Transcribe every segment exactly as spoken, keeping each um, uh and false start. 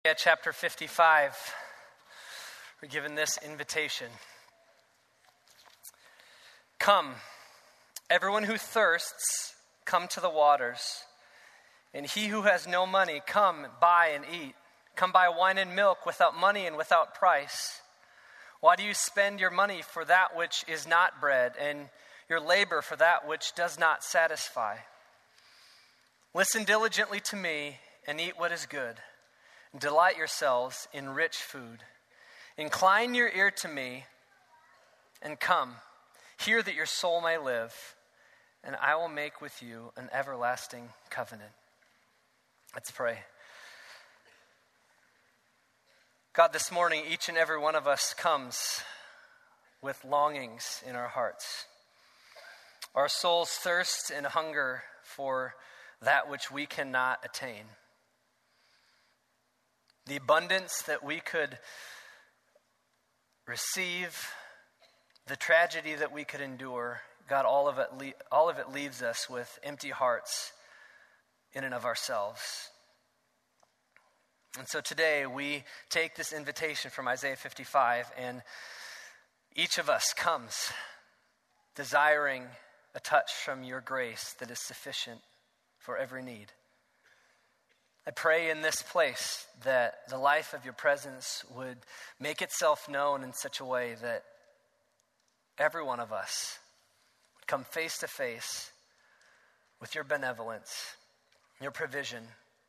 At chapter fifty-five, we're given this invitation. Come, everyone who thirsts, come to the waters. And he who has no money, come, buy and eat. Come buy wine and milk without money and without price. Why do you spend your money for that which is not bread, and your labor for that which does not satisfy? Listen diligently to me and eat what is good. Delight yourselves in rich food. Incline your ear to me and come. Hear that your soul may live, and I will make with you an everlasting covenant. Let's pray. God, this morning, each and every one of us comes with longings in our hearts. Our souls thirst and hunger for that which we cannot attain. The abundance that we could receive, the tragedy that we could endure, God, all of it, le- all of it leaves us with empty hearts in and of ourselves. And so today we take this invitation from Isaiah fifty-five, and each of us comes desiring a touch from your grace that is sufficient for every need. I pray in this place that the life of your presence would make itself known in such a way that every one of us would come face to face with your benevolence, your provision.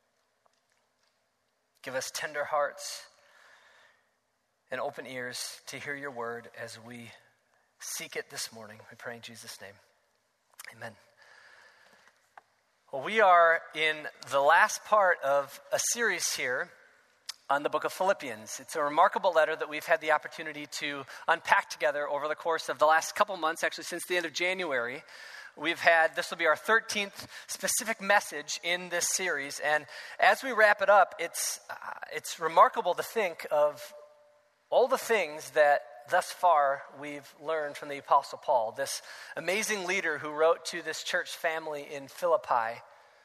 Give us tender hearts and open ears to hear your word as we seek it this morning. We pray in Jesus' name. Amen. Well, we are in the last part of a series here on the book of Philippians. It's a remarkable letter that we've had the opportunity to unpack together over the course of the last couple months, actually since the end of January. We've had, this will be our thirteenth specific message in this series, and as we wrap it up, it's uh, it's remarkable to think of all the things that thus far we've learned from the Apostle Paul, this amazing leader who wrote to this church family in Philippi,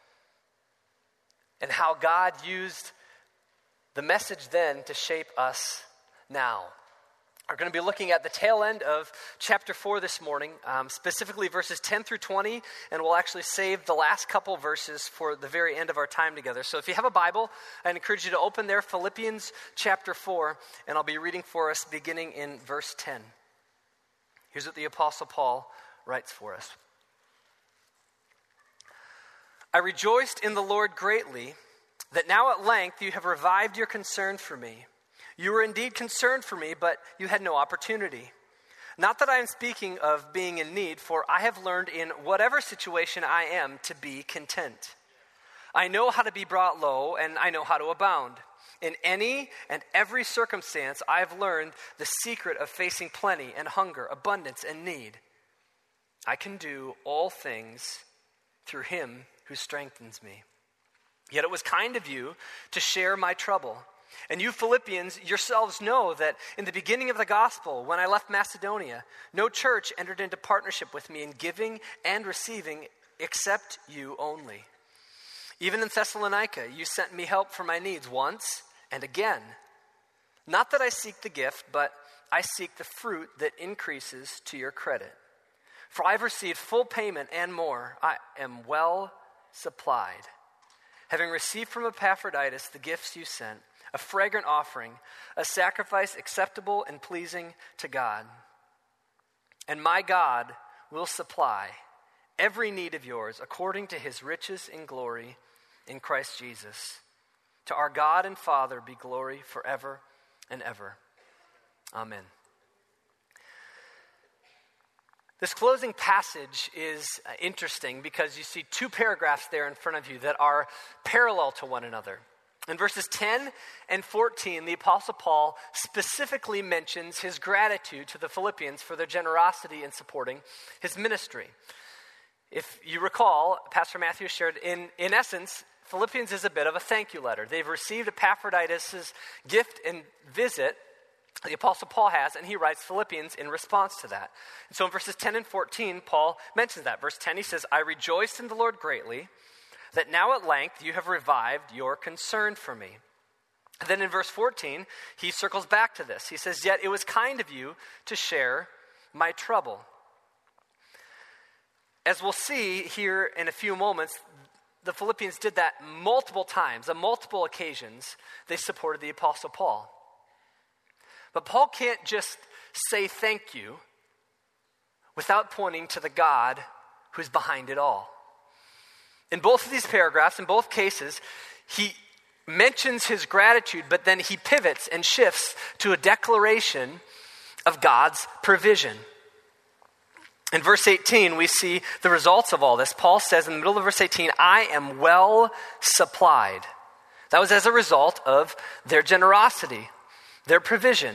and how God used the message then to shape us now. We're going to be looking at the tail end of chapter four this morning, um, specifically verses ten through twenty, and we'll actually save the last couple verses for the very end of our time together. So if you have a Bible, I encourage you to open there, Philippians chapter four, and I'll be reading for us beginning in verse ten. Here's what the Apostle Paul writes for us. I rejoiced in the Lord greatly that now at length you have revived your concern for me. You were indeed concerned for me, but you had no opportunity. Not that I am speaking of being in need, for I have learned in whatever situation I am to be content. I know how to be brought low, and I know how to abound. In any and every circumstance, I have learned the secret of facing plenty and hunger, abundance and need. I can do all things through him who strengthens me. Yet it was kind of you to share my trouble. And you Philippians yourselves know that in the beginning of the gospel, when I left Macedonia, no church entered into partnership with me in giving and receiving except you only. Even in Thessalonica, you sent me help for my needs once and again. Not that I seek the gift, but I seek the fruit that increases to your credit. For I've received full payment and more. I am well supplied, having received from Epaphroditus the gifts you sent, a fragrant offering, a sacrifice acceptable and pleasing to God. And my God will supply every need of yours according to his riches in glory in Christ Jesus. To our God and Father be glory forever and ever. Amen. This closing passage is interesting because you see two paragraphs there in front of you that are parallel to one another. In verses ten and fourteen, the Apostle Paul specifically mentions his gratitude to the Philippians for their generosity in supporting his ministry. If you recall, Pastor Matthew shared, in, in essence, Philippians is a bit of a thank you letter. They've received Epaphroditus' gift and visit, the Apostle Paul has, and he writes Philippians in response to that. And so in verses ten and fourteen, Paul mentions that. Verse ten, he says, I rejoiced in the Lord greatly that now at length you have revived your concern for me. Then in verse fourteen, he circles back to this. He says, yet it was kind of you to share my trouble. As we'll see here in a few moments, the Philippians did that multiple times. On multiple occasions, they supported the Apostle Paul. But Paul can't just say thank you without pointing to the God who's behind it all. In both of these paragraphs, in both cases, he mentions his gratitude, but then he pivots and shifts to a declaration of God's provision. In verse eighteen, we see the results of all this. Paul says in the middle of verse eighteen, I am well supplied. That was as a result of their generosity, their provision.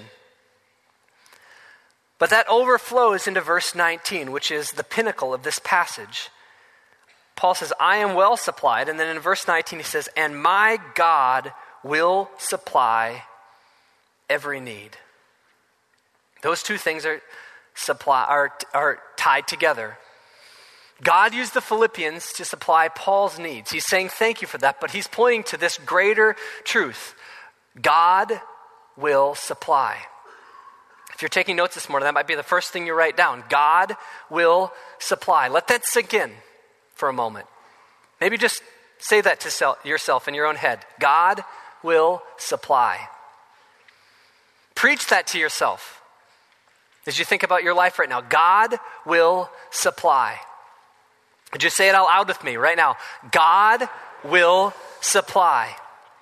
But that overflows into verse nineteen, which is the pinnacle of this passage. Paul says, I am well supplied. And then in verse nineteen, he says, and my God will supply every need. Those two things are supply are, are tied together. God used the Philippians to supply Paul's needs. He's saying thank you for that, but he's pointing to this greater truth. God will supply. If you're taking notes this morning, that might be the first thing you write down. God will supply. Let that sink in for a moment. Maybe just say that to self, yourself in your own head. God will supply. Preach that to yourself as you think about your life right now. God will supply. Would you say it out loud with me right now? God will supply.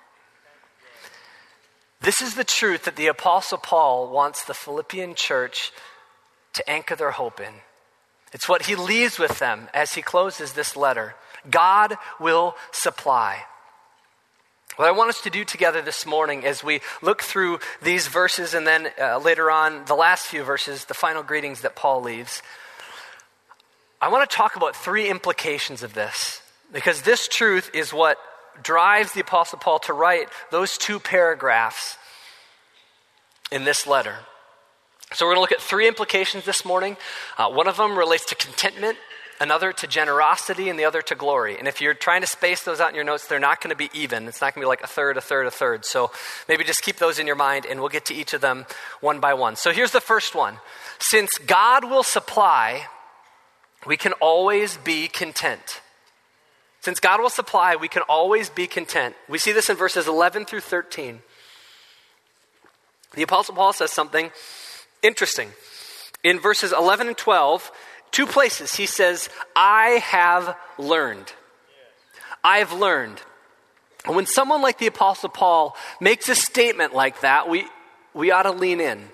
This is the truth that the Apostle Paul wants the Philippian church to anchor their hope in. It's what he leaves with them as he closes this letter. God will supply. What I want us to do together this morning as we look through these verses and then uh, later on the last few verses, the final greetings that Paul leaves, I want to talk about three implications of this, because this truth is what drives the Apostle Paul to write those two paragraphs in this letter. So we're going to look at three implications this morning. Uh, one of them relates to contentment, another to generosity, and the other to glory. And if you're trying to space those out in your notes, they're not going to be even. It's not going to be like a third, a third, a third. So maybe just keep those in your mind, and we'll get to each of them one by one. So here's the first one. Since God will supply, we can always be content. Since God will supply, we can always be content. We see this in verses eleven through thirteen. The Apostle Paul says something interesting. In verses eleven and twelve, two places he says, I have learned. I have learned. And when someone like the Apostle Paul makes a statement like that, we, we ought to lean in.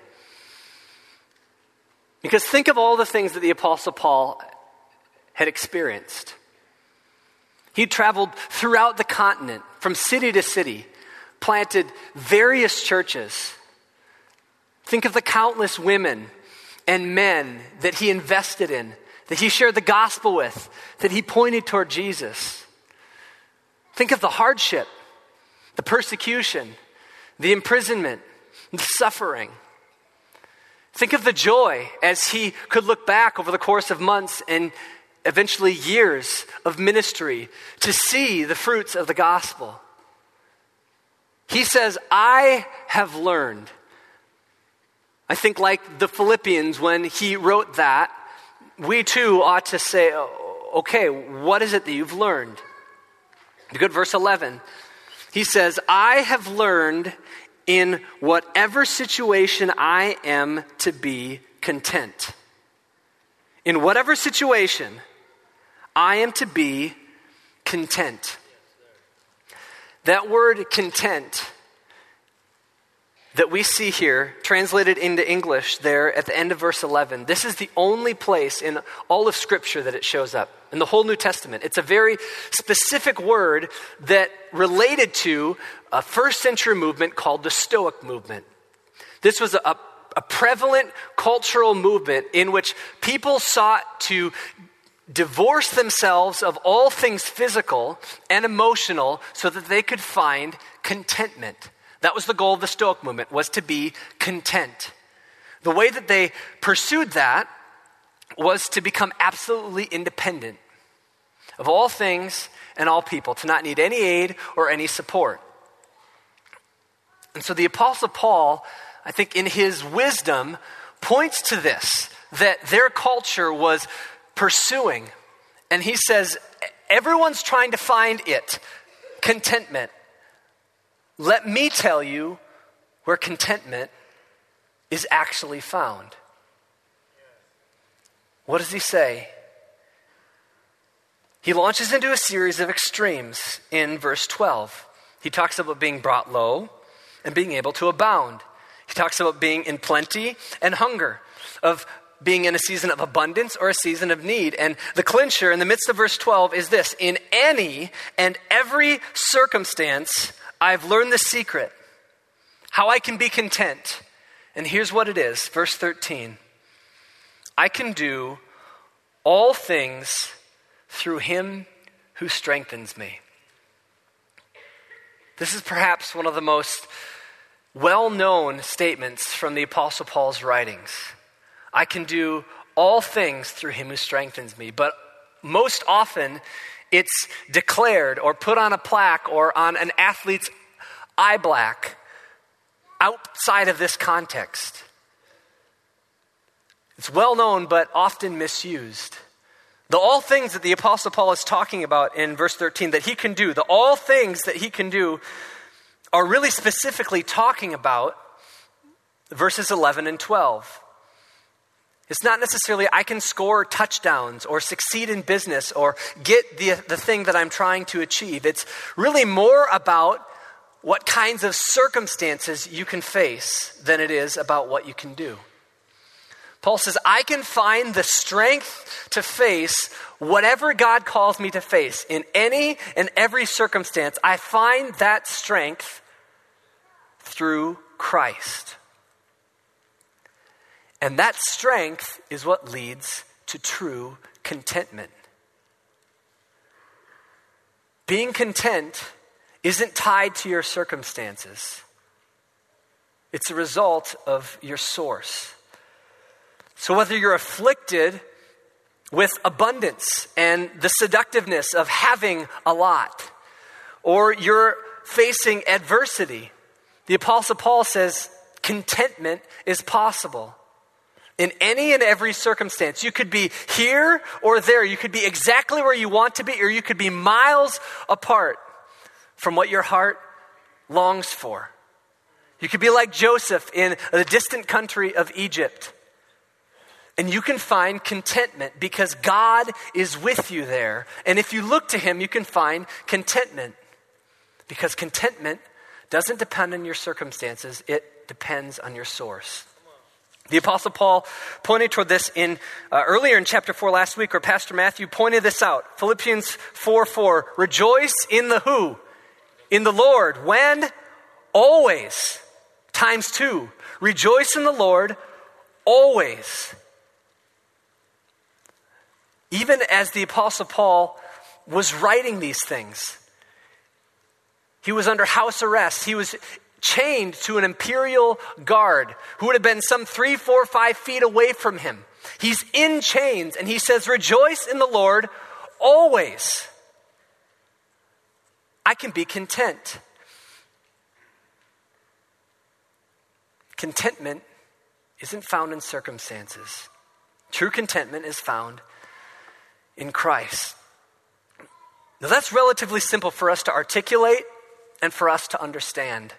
Because think of all the things that the Apostle Paul had experienced. He traveled throughout the continent, from city to city, planted various churches. Think of the countless women and men that he invested in, that he shared the gospel with, that he pointed toward Jesus. Think of the hardship, the persecution, the imprisonment, the suffering. Think of the joy as he could look back over the course of months and eventually years of ministry to see the fruits of the gospel. He says, I have learned. I think like the Philippians, when he wrote that, we too ought to say, okay, what is it that you've learned? Look at verse eleven. He says, I have learned in whatever situation I am to be content. In whatever situation, I am to be content. That word content that we see here, translated into English there at the end of verse eleven, this is the only place in all of Scripture that it shows up, in the whole New Testament. It's a very specific word that related to a first century movement called the Stoic movement. This was a, a prevalent cultural movement in which people sought to divorce themselves of all things physical and emotional so that they could find contentment. That was the goal of the Stoic movement, was to be content. The way that they pursued that was to become absolutely independent of all things and all people, to not need any aid or any support. And so the Apostle Paul, I think in his wisdom, points to this, that their culture was pursuing. And he says, everyone's trying to find it, contentment. Let me tell you where contentment is actually found. What does he say? He launches into a series of extremes in verse twelve. He talks about being brought low and being able to abound. He talks about being in plenty and hunger, of being in a season of abundance or a season of need. And the clincher in the midst of verse twelve is this: in any and every circumstance, I've learned the secret, how I can be content. And here's what it is, verse thirteen. I can do all things through him who strengthens me. This is perhaps one of the most well-known statements from the Apostle Paul's writings. I can do all things through him who strengthens me. But most often, it's declared or put on a plaque or on an athlete's eye black outside of this context. It's well known, but often misused. The all things that the Apostle Paul is talking about in verse thirteen that he can do, the all things that he can do are really specifically talking about verses eleven and twelve. It's not necessarily I can score touchdowns or succeed in business or get the, the thing that I'm trying to achieve. It's really more about what kinds of circumstances you can face than it is about what you can do. Paul says, I can find the strength to face whatever God calls me to face. In any and every circumstance, I find that strength through Christ. And that strength is what leads to true contentment. Being content isn't tied to your circumstances. It's a result of your source. So whether you're afflicted with abundance and the seductiveness of having a lot, or you're facing adversity, the Apostle Paul says contentment is possible. In any and every circumstance, you could be here or there. You could be exactly where you want to be, or you could be miles apart from what your heart longs for. You could be like Joseph in the distant country of Egypt. And you can find contentment because God is with you there. And if you look to him, you can find contentment. Because contentment doesn't depend on your circumstances. It depends on your source. The Apostle Paul pointed toward this in uh, earlier in chapter four last week, where Pastor Matthew pointed this out. Philippians four four, rejoice in the who? In the Lord. When? Always. Times two. Rejoice in the Lord always. Even as the Apostle Paul was writing these things, he was under house arrest. He was chained to an imperial guard who would have been some three, four, five feet away from him. He's in chains, and he says, rejoice in the Lord always. I can be content. Contentment isn't found in circumstances. True contentment is found in Christ. Now that's relatively simple for us to articulate and for us to understand,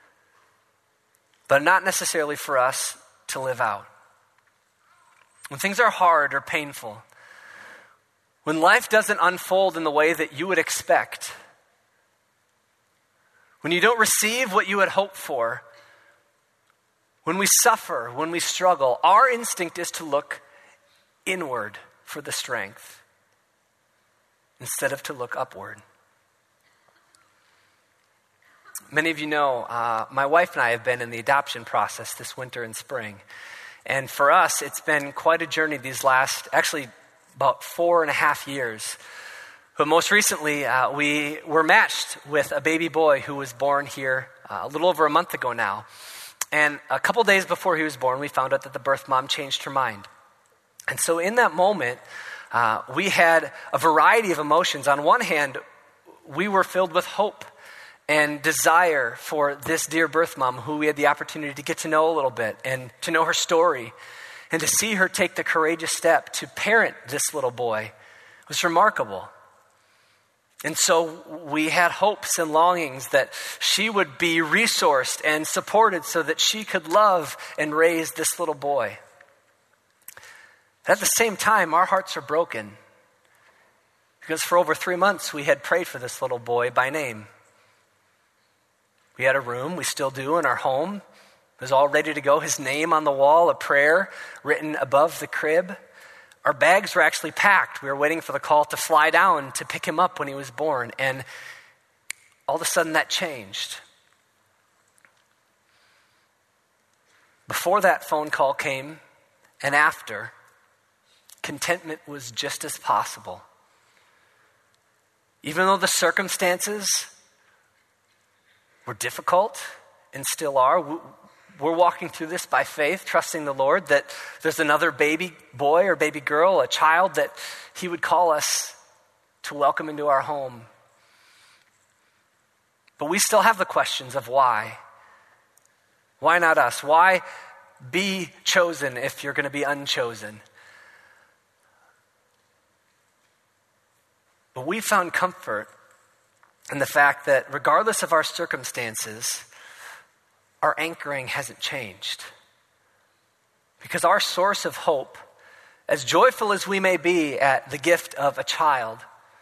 but not necessarily for us to live out. When things are hard or painful, when life doesn't unfold in the way that you would expect, when you don't receive what you had hoped for, when we suffer, when we struggle, our instinct is to look inward for the strength instead of to look upward. Many of you know, uh, my wife and I have been in the adoption process this winter and spring. And for us, it's been quite a journey these last, actually about four and a half years. But most recently, uh, we were matched with a baby boy who was born here uh, a little over a month ago now. And a couple days before he was born, we found out that the birth mom changed her mind. And so in that moment, uh, we had a variety of emotions. On one hand, we were filled with hope and desire for this dear birth mom, who we had the opportunity to get to know a little bit and to know her story and to see her take the courageous step to parent this little boy was remarkable. And so we had hopes and longings that she would be resourced and supported so that she could love and raise this little boy. At the same time, our hearts are broken because for over three months we had prayed for this little boy by name. We had a room, we still do, in our home. It was all ready to go. His name on the wall, a prayer written above the crib. Our bags were actually packed. We were waiting for the call to fly down to pick him up when he was born. And all of a sudden that changed. Before that phone call came and after, contentment was just as possible. Even though the circumstances were difficult and still are, we're walking through this by faith, trusting the Lord that there's another baby boy or baby girl, a child that he would call us to welcome into our home. But we still have the questions of why. Why not us? Why be chosen if you're going to be unchosen? But we found comfort in the fact that regardless of our circumstances, our anchoring hasn't changed. Because our source of hope, as joyful as we may be at the gift of a child,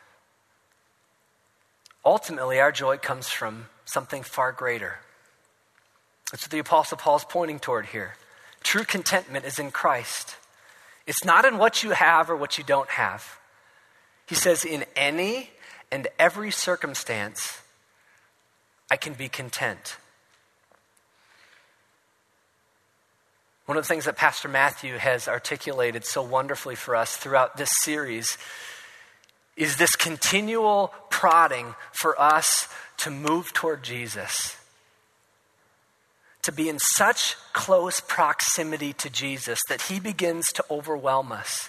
ultimately our joy comes from something far greater. That's what the Apostle Paul is pointing toward here. True contentment is in Christ. It's not in what you have or what you don't have. He says, in any and every circumstance, I can be content. One of the things that Pastor Matthew has articulated so wonderfully for us throughout this series is this continual prodding for us to move toward Jesus, to be in such close proximity to Jesus that he begins to overwhelm us.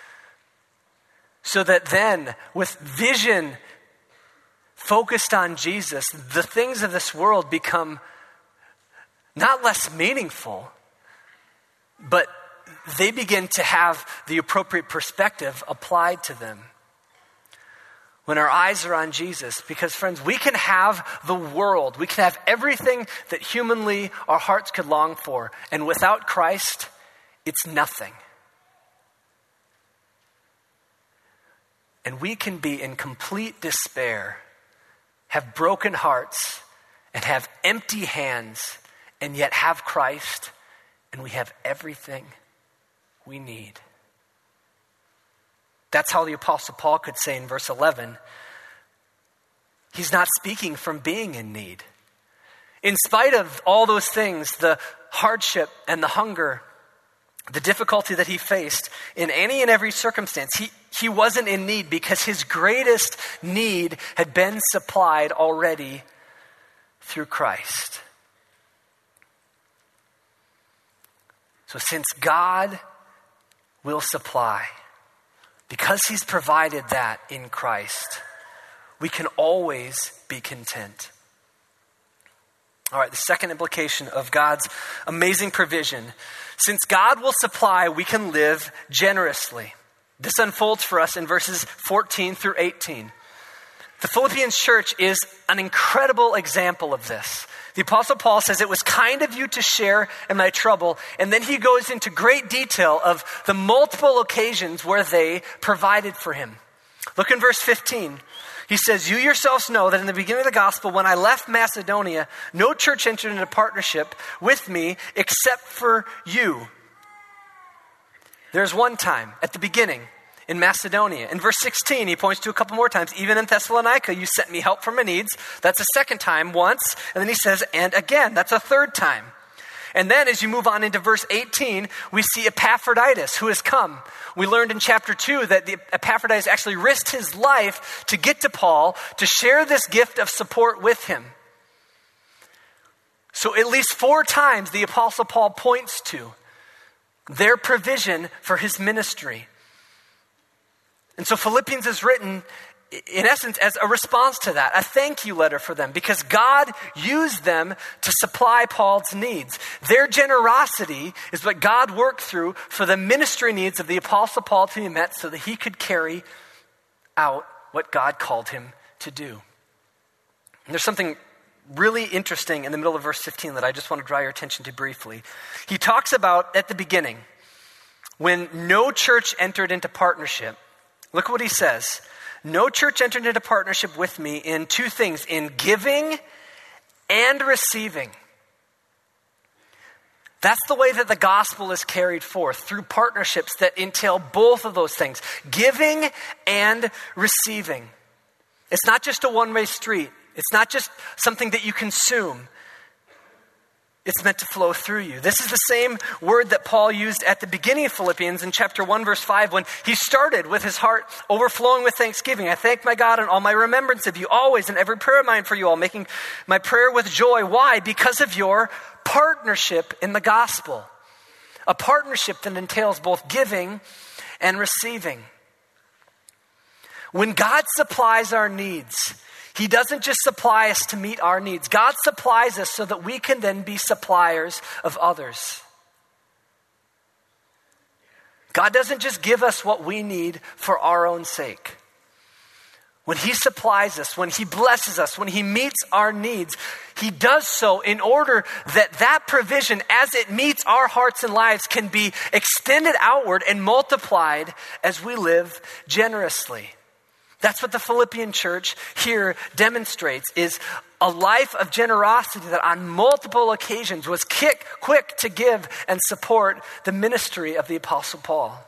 So that then, with vision focused on Jesus, the things of this world become not less meaningful, but they begin to have the appropriate perspective applied to them. When our eyes are on Jesus, because friends, we can have the world, we can have everything that humanly our hearts could long for, and without Christ, it's nothing. And we can be in complete despair, have broken hearts, and have empty hands, and yet have Christ, and we have everything we need. That's how the Apostle Paul could say in verse eleven, he's not speaking from being in need. In spite of all those things, the hardship and the hunger, the difficulty that he faced, in any and every circumstance, he, he wasn't in need because his greatest need had been supplied already through Christ. So since God will supply, because he's provided that in Christ, we can always be content. All right, the second implication of God's amazing provision. Since God will supply, we can live generously. This unfolds for us in verses fourteen through eighteen. The Philippians church is an incredible example of this. The Apostle Paul says, it was kind of you to share in my trouble. And then he goes into great detail of the multiple occasions where they provided for him. Look in verse fifteen. He says, you yourselves know that in the beginning of the gospel, when I left Macedonia, no church entered into partnership with me except for you. There's one time at the beginning in Macedonia. In verse sixteen, he points to a couple more times. Even in Thessalonica, you sent me help for my needs. That's a second time, once. And then he says, and again, that's a third time. And then as you move on into verse eighteen, we see Epaphroditus who has come. We learned in chapter two that the Epaphroditus actually risked his life to get to Paul, to share this gift of support with him. So at least four times the Apostle Paul points to their provision for his ministry. And so Philippians is written in essence, as a response to that, a thank you letter for them, because God used them to supply Paul's needs. Their generosity is what God worked through for the ministry needs of the Apostle Paul to be met so that he could carry out what God called him to do. And there's something really interesting in the middle of verse fifteen that I just want to draw your attention to briefly. He talks about at the beginning, when no church entered into partnership. Look what he says. No church entered into partnership with me in two things, in giving and receiving. That's the way that the gospel is carried forth, through partnerships that entail both of those things, giving and receiving. It's not just a one-way street. It's not just something that you consume. It's meant to flow through you. This is the same word that Paul used at the beginning of Philippians in chapter one, verse five, when he started with his heart overflowing with thanksgiving. I thank my God in all my remembrance of you, always in every prayer of mine for you all, making my prayer with joy. Why? Because of your partnership in the gospel. A partnership that entails both giving and receiving. When God supplies our needs, he doesn't just supply us to meet our needs. God supplies us so that we can then be suppliers of others. God doesn't just give us what we need for our own sake. When he supplies us, when he blesses us, when he meets our needs, he does so in order that that provision, as it meets our hearts and lives, can be extended outward and multiplied as we live generously. That's what the Philippian church here demonstrates, is a life of generosity that on multiple occasions was quick, quick to give and support the ministry of the Apostle Paul.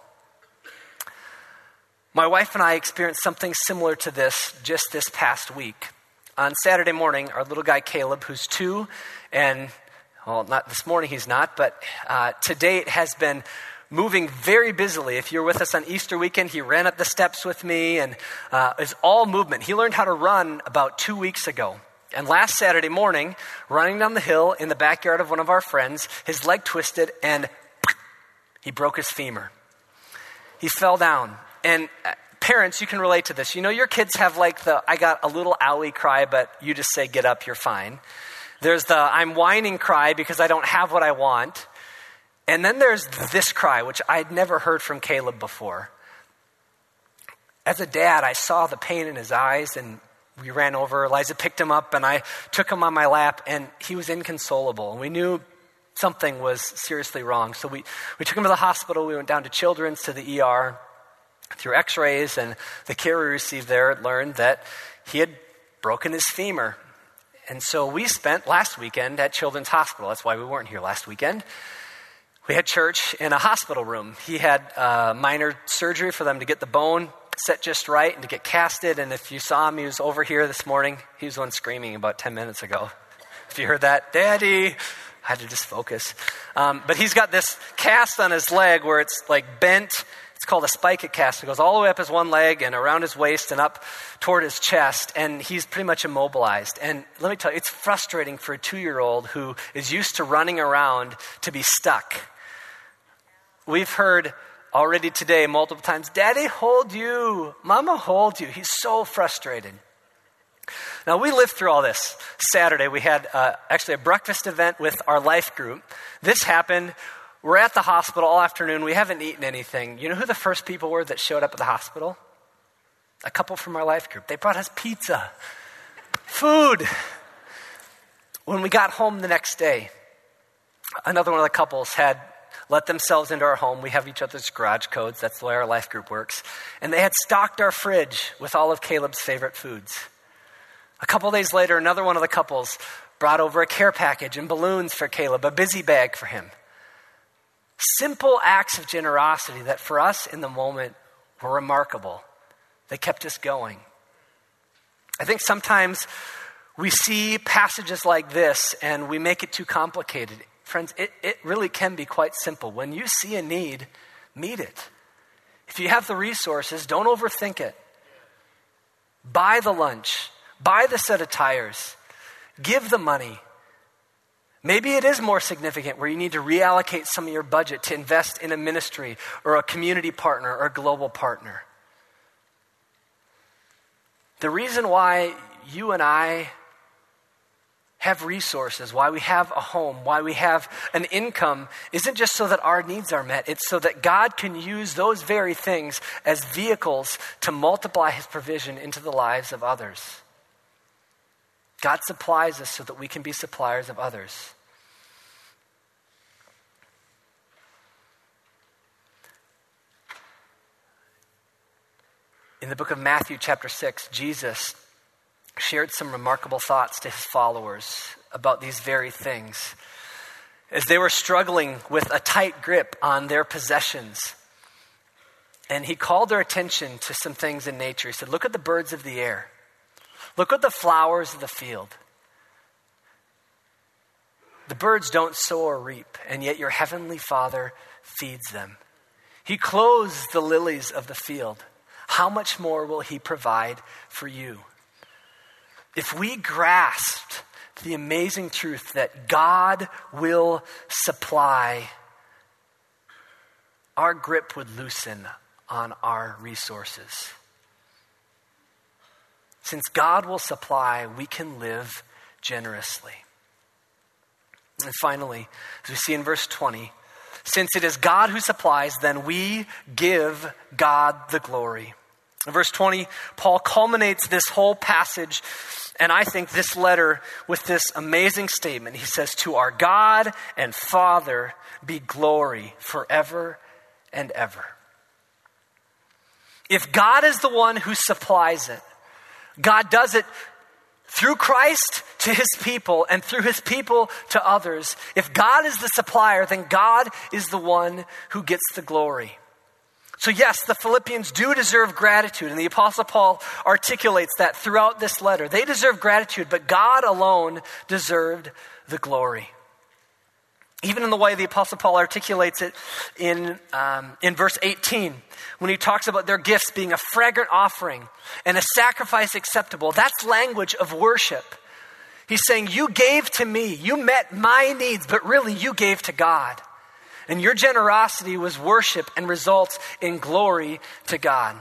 My wife and I experienced something similar to this just this past week. On Saturday morning, our little guy Caleb, who's two, and, well, not this morning he's not, but uh, to date has been moving very busily. If you're with us on Easter weekend, he ran up the steps with me, and uh, it's all movement. He learned how to run about two weeks ago. And last Saturday morning, running down the hill in the backyard of one of our friends, his leg twisted and he broke his femur. He fell down. And uh, parents, you can relate to this. You know, your kids have like the, I got a little owie cry, but you just say, get up, you're fine. There's the, I'm whining cry because I don't have what I want. And then there's this cry, which I'd never heard from Caleb before. As a dad, I saw the pain in his eyes, and we ran over. Eliza picked him up, and I took him on my lap, and he was inconsolable. And we knew something was seriously wrong. So we, we took him to the hospital. We went down to Children's, to the E R, through x-rays, and the care we received there learned that he had broken his femur. And so we spent last weekend at Children's Hospital. That's why we weren't here last weekend. We had church in a hospital room. He had uh, minor surgery for them to get the bone set just right and to get casted. And if you saw him, he was over here this morning. He was the one screaming about ten minutes ago. If you heard that, Daddy, I had to just focus. Um, but he's got this cast on his leg where it's like bent. It's called a spica cast. It goes all the way up his one leg and around his waist and up toward his chest. And he's pretty much immobilized. And let me tell you, it's frustrating for a two-year-old who is used to running around to be stuck. We've heard already today multiple times, Daddy, hold you. Mama, hold you. He's so frustrated. Now, we lived through all this. Saturday, we had uh, actually a breakfast event with our life group. This happened. We're at the hospital all afternoon. We haven't eaten anything. You know who the first people were that showed up at the hospital? A couple from our life group. They brought us pizza, food. When we got home the next day, another one of the couples had let themselves into our home. We have each other's garage codes. That's the way our life group works. And they had stocked our fridge with all of Caleb's favorite foods. A couple days later, another one of the couples brought over a care package and balloons for Caleb, a busy bag for him. Simple acts of generosity that for us in the moment were remarkable. They kept us going. I think sometimes we see passages like this and we make it too complicated. Friends, it, it really can be quite simple. When you see a need, meet it. If you have the resources, don't overthink it. Buy the lunch. Buy the set of tires. Give the money. Maybe it is more significant where you need to reallocate some of your budget to invest in a ministry or a community partner or a global partner. The reason why you and I have resources, why we have a home, why we have an income, isn't just so that our needs are met. It's so that God can use those very things as vehicles to multiply his provision into the lives of others. God supplies us so that we can be suppliers of others. In the book of Matthew chapter six, Jesus shared some remarkable thoughts to his followers about these very things. As they were struggling with a tight grip on their possessions, and he called their attention to some things in nature. He said, look at the birds of the air. Look at the flowers of the field. The birds don't sow or reap, and yet your heavenly Father feeds them. He clothes the lilies of the field. How much more will he provide for you? If we grasped the amazing truth that God will supply, our grip would loosen on our resources. Since God will supply, we can live generously. And finally, as we see in verse twenty, since it is God who supplies, then we give God the glory. In verse twenty, Paul culminates this whole passage, and I think this letter, with this amazing statement. He says, to our God and Father be glory forever and ever. If God is the one who supplies it, God does it through Christ to his people and through his people to others. If God is the supplier, then God is the one who gets the glory. So yes, the Philippians do deserve gratitude, and the Apostle Paul articulates that throughout this letter. They deserve gratitude, but God alone deserved the glory. Even in the way the Apostle Paul articulates it in, um, in verse eighteen, when he talks about their gifts being a fragrant offering and a sacrifice acceptable, that's language of worship. He's saying, you gave to me, you met my needs, but really you gave to God. And your generosity was worship and results in glory to God.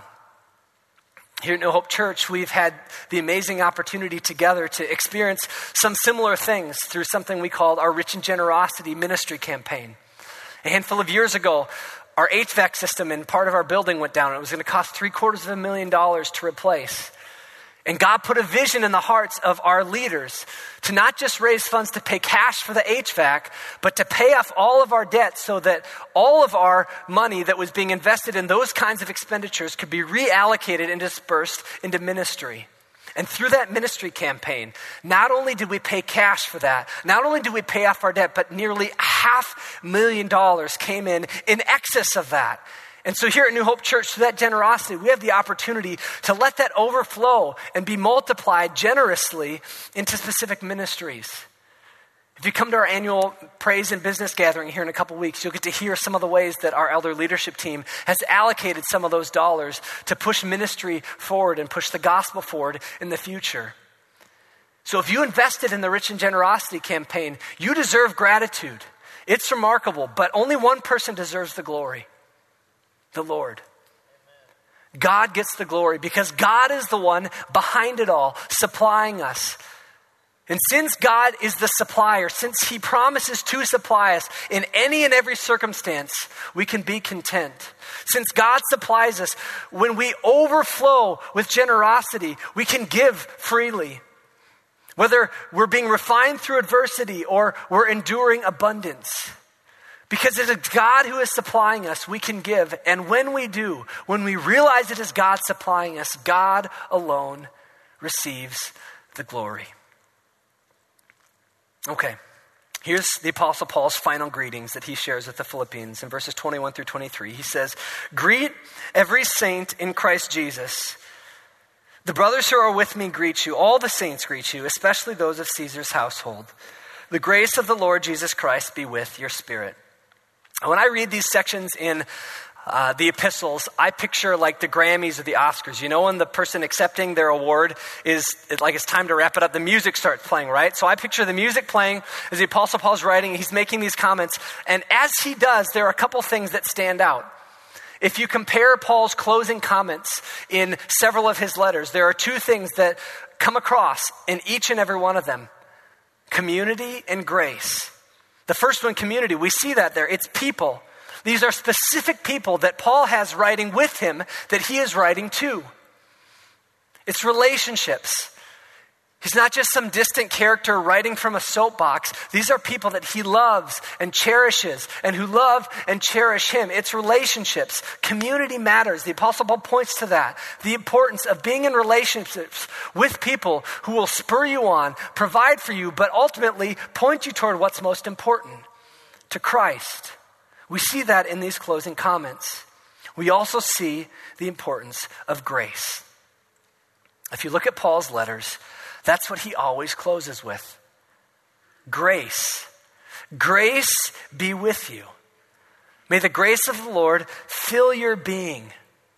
Here at New Hope Church, we've had the amazing opportunity together to experience some similar things through something we called our Rich in Generosity ministry campaign. A handful of years ago, our H V A C system in part of our building went down. It was going to cost three quarters of a million dollars to replace. And God put a vision in the hearts of our leaders to not just raise funds to pay cash for the H V A C, but to pay off all of our debt so that all of our money that was being invested in those kinds of expenditures could be reallocated and dispersed into ministry. And through that ministry campaign, not only did we pay cash for that, not only did we pay off our debt, but nearly half million dollars came in in excess of that. And so here at New Hope Church, through that generosity, we have the opportunity to let that overflow and be multiplied generously into specific ministries. If you come to our annual praise and business gathering here in a couple weeks, you'll get to hear some of the ways that our elder leadership team has allocated some of those dollars to push ministry forward and push the gospel forward in the future. So if you invested in the Rich in Generosity campaign, you deserve gratitude. It's remarkable, but only one person deserves the glory. The Lord. Amen. God gets the glory because God is the one behind it all, supplying us. And since God is the supplier, since he promises to supply us in any and every circumstance, we can be content. Since God supplies us, when we overflow with generosity, we can give freely. Whether we're being refined through adversity or we're enduring abundance. Because it is God who is supplying us, we can give. And when we do, when we realize it is God supplying us, God alone receives the glory. Okay, here's the Apostle Paul's final greetings that he shares with the Philippians in verses twenty-one through twenty-three. He says, greet every saint in Christ Jesus. The brothers who are with me greet you. All the saints greet you, especially those of Caesar's household. The grace of the Lord Jesus Christ be with your spirit. When I read these sections in uh, the epistles, I picture like the Grammys or the Oscars. You know, when the person accepting their award is, it, like it's time to wrap it up, the music starts playing, right? So I picture the music playing as the Apostle Paul's writing, he's making these comments. And as he does, there are a couple things that stand out. If you compare Paul's closing comments in several of his letters, there are two things that come across in each and every one of them: community and grace. The first one, community, we see that there. It's people. These are specific people that Paul has writing with him that he is writing to. It's relationships. He's not just some distant character writing from a soapbox. These are people that he loves and cherishes and who love and cherish him. It's relationships. Community matters. The Apostle Paul points to that. The importance of being in relationships with people who will spur you on, provide for you, but ultimately point you toward what's most important, to Christ. We see that in these closing comments. We also see the importance of grace. If you look at Paul's letters, that's what he always closes with. Grace. Grace be with you. May the grace of the Lord fill your being.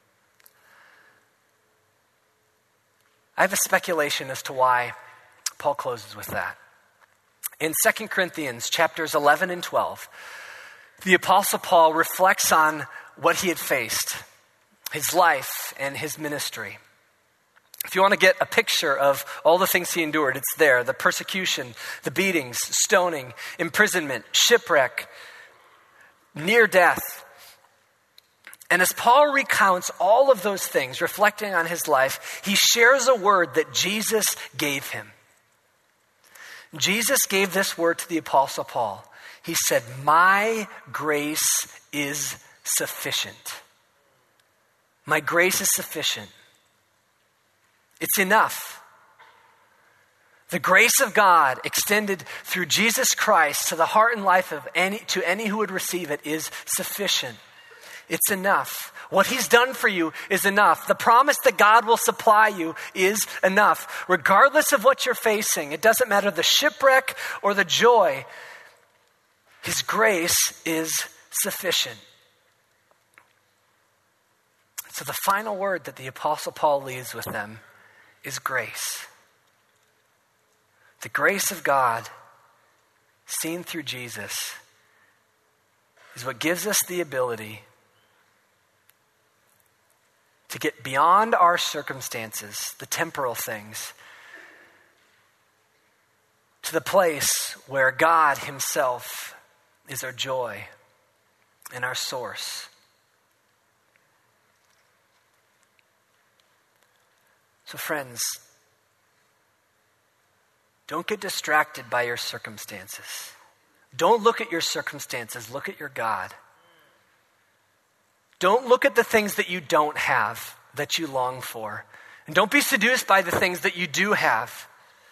I have a speculation as to why Paul closes with that. In Second Corinthians chapters eleven and twelve, the Apostle Paul reflects on what he had faced, his life and his ministry. If you want to get a picture of all the things he endured, it's there. The persecution, the beatings, stoning, imprisonment, shipwreck, near death. And as Paul recounts all of those things, reflecting on his life, he shares a word that Jesus gave him. Jesus gave this word to the Apostle Paul. He said, "My grace is sufficient." My grace is sufficient. It's enough. The grace of God extended through Jesus Christ to the heart and life of any, to any who would receive it is sufficient. It's enough. What he's done for you is enough. The promise that God will supply you is enough. Regardless of what you're facing, it doesn't matter the shipwreck or the joy, his grace is sufficient. So the final word that the Apostle Paul leaves with them is grace. The grace of God, seen through Jesus, is what gives us the ability to get beyond our circumstances, the temporal things, to the place where God himself is our joy and our source. So friends, don't get distracted by your circumstances. Don't look at your circumstances, look at your God. Don't look at the things that you don't have, that you long for. And don't be seduced by the things that you do have.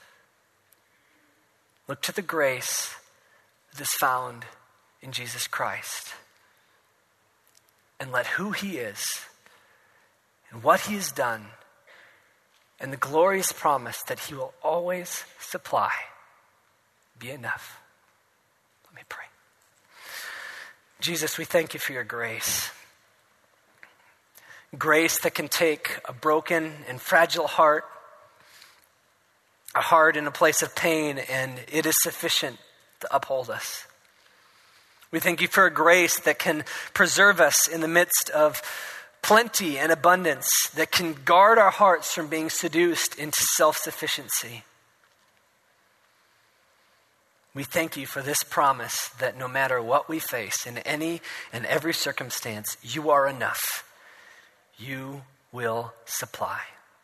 Look to the grace that is found in Jesus Christ. And let who he is and what he has done and the glorious promise that he will always supply be enough. Let me pray. Jesus, we thank you for your grace. Grace that can take a broken and fragile heart, a heart in a place of pain, and it is sufficient to uphold us. We thank you for a grace that can preserve us in the midst of plenty and abundance, that can guard our hearts from being seduced into self-sufficiency. We thank you for this promise that no matter what we face in any and every circumstance, you are enough. You will supply.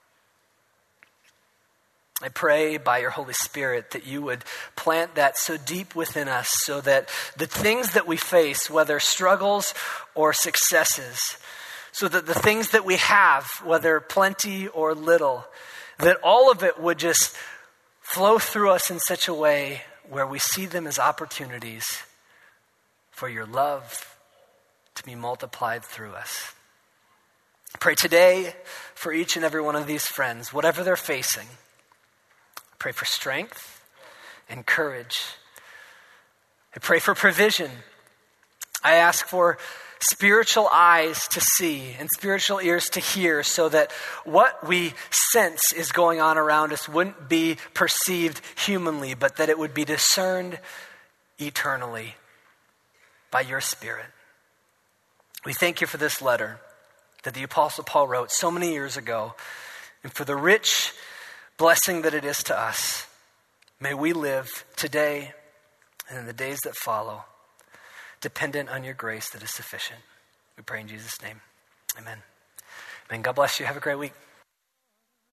I pray by your Holy Spirit that you would plant that so deep within us so that the things that we face, whether struggles or successes, so that the things that we have, whether plenty or little, that all of it would just flow through us in such a way where we see them as opportunities for your love to be multiplied through us. Pray today for each and every one of these friends, whatever they're facing. Pray for strength and courage. I pray for provision. I ask for spiritual eyes to see and spiritual ears to hear so that what we sense is going on around us wouldn't be perceived humanly, but that it would be discerned eternally by your Spirit. We thank you for this letter that the Apostle Paul wrote so many years ago, and for the rich blessing that it is to us. May we live today and in the days that follow, dependent on your grace that is sufficient. We pray in Jesus' name. Amen. Amen. God bless you. Have a great week.